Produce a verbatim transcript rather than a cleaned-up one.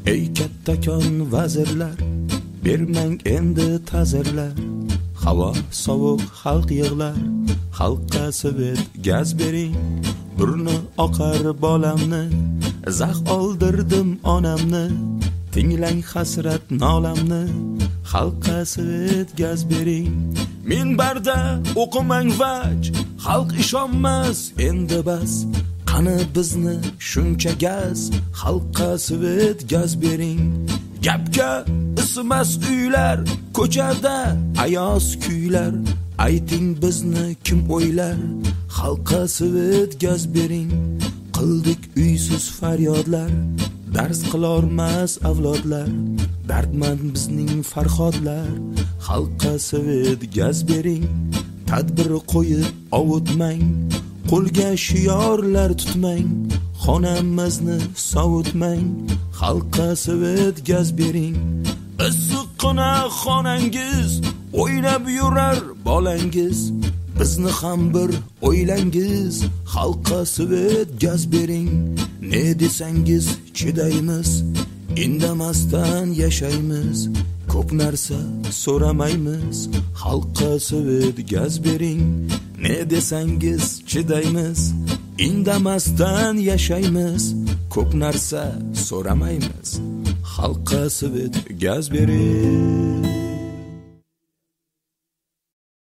Ey kattakon vazirlar, bermang endi ta'zirlar. Havo sovuq, xalq yig'lar, xalqqa svet gaz bering. Burni oqar bolamni, zax oldirdim onamni. Tinglang hasrat nolamni, xalqqa svet gaz bering. Minbarda o'qimang vaj, xalq ishonmas endi bas. Qani bizni shuncha gaz, xalqqa svet gaz bering. Gapga ismas uylar, ko'chada ayoz kuylar. Ayting bizni kim o'ylar, xalqqa svet gaz bering. Qildik uysiz faryodlar, dars qilormas avlodlar. Dardmand bizning farhodlar, xalqqa svet gaz bering. Tadbir qo'yib ovutmang, qo'lga shiyorlar tutmang. Xonamizni sovutmang, xalqqa svet gaz bering. Issiqqina xonangiz, o'ynab yurar bolangiz. Bizni ham bir o'ylangiz, xalqqa svet gaz bering. Ne desangiz chidaymiz, indamasdan yashaymiz. Ko'p narsa so'ramaymiz, xalqqa svet gaz bering. Ne desangiz chidaymiz, indamasdan yashaymiz. Ko'p narsa so'ramaymiz, xalqqa svet gaz bering.